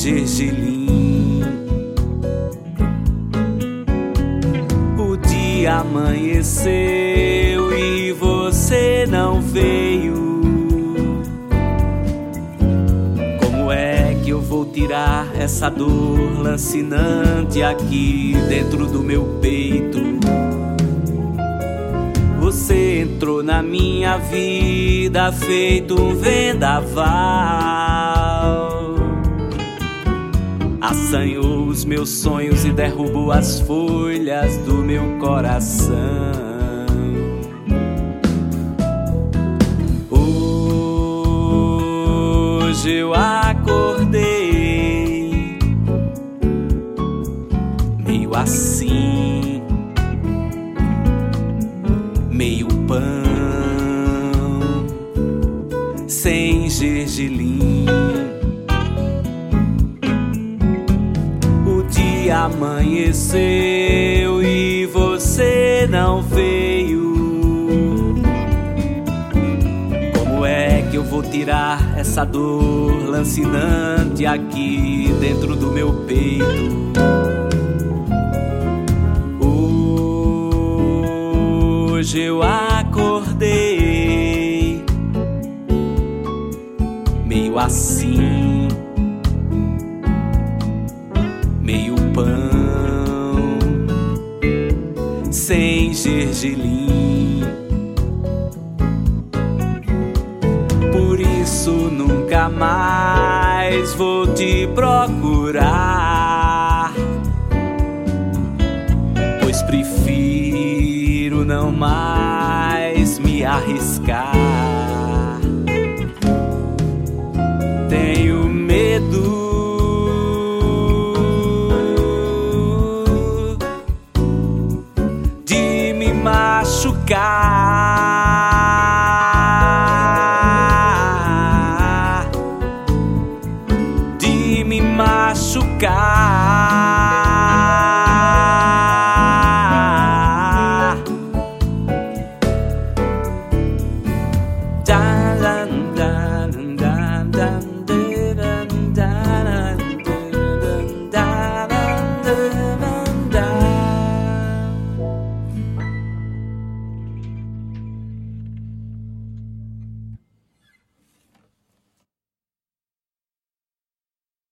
Gergelim. O dia amanheceu e você não veio. Como é que eu vou tirar essa dor lancinante aqui dentro do meu peito? Você entrou na minha vida feito um vendaval, assanhou os meus sonhos e derrubou as folhas do meu coração. Hoje eu acordei meio assim, meio pão, sem gergelim. O dia amanheceu e você não veio. Como é que eu vou tirar essa dor lancinante aqui dentro do meu peito? Hoje eu acordei meio assim, meio pão, sem gergelim. Por isso nunca mais vou te procurar, pois prefiro não mais me arriscar. Tenho medo de me machucar, de me machucar.